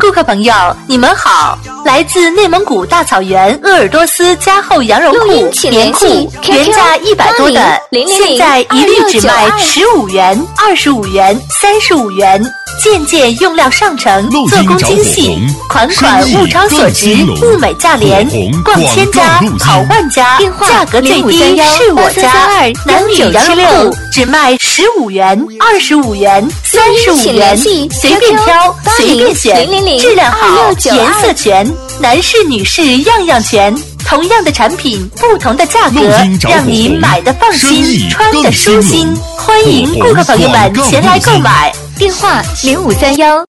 顾客朋友，你们好！来自内蒙古大草原鄂尔多斯加厚羊绒裤棉裤，原价100多的，现在一律只卖15元、25元、35元。件件用料上乘，做工精细，款款物超所值，物美价廉。逛千家，跑万家，价格最低是我家。男女羊绒裤只卖15元、25元、35元，随便挑，随便选，质量好，颜色全，男士女士样样全。同样的产品，不同的价格，让你买的放心，穿的舒心。欢迎顾客朋友们前来购买。电话0531